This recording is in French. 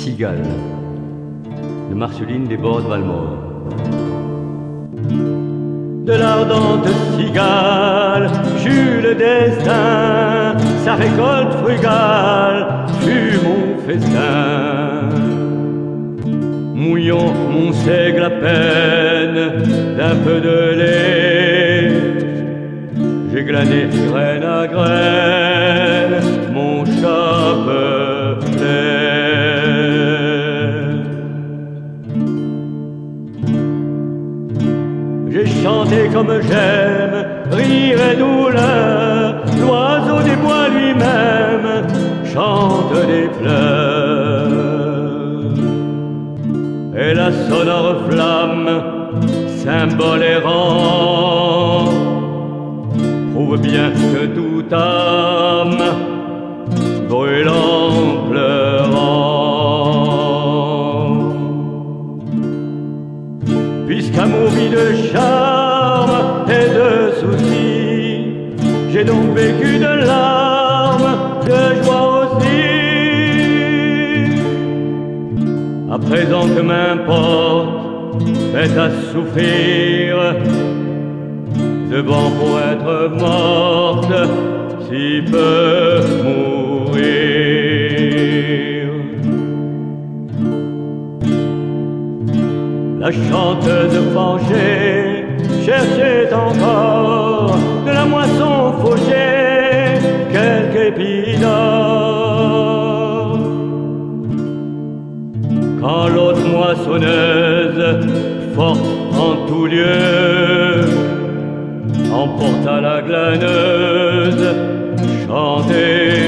Cigale de Marceline Desbordes-Valmore. De l'ardente cigale j'eus le destin, sa récolte frugale fut mon festin. Mouillons mon seigle à peine d'un peu de lait, j'ai glané graine à graine mon chapelet. J'ai chanté comme j'aime, rire et douleur, l'oiseau des bois lui-même chante des pleurs. Et la sonore flamme, symbole errant, prouve bien que toute âme brûlant pleurant, puisqu'amour vit de charme et de soucis, j'ai donc vécu de larmes, de joie aussi. À présent que m'importe, faites à souffrir, de bon pour être morte, si peu mourir. La chanteuse penchée cherchait encore de la moisson fauchée quelques épis d'or, quand l'autre moissonneuse, forte en tout lieu, emporta la glaneuse, chantée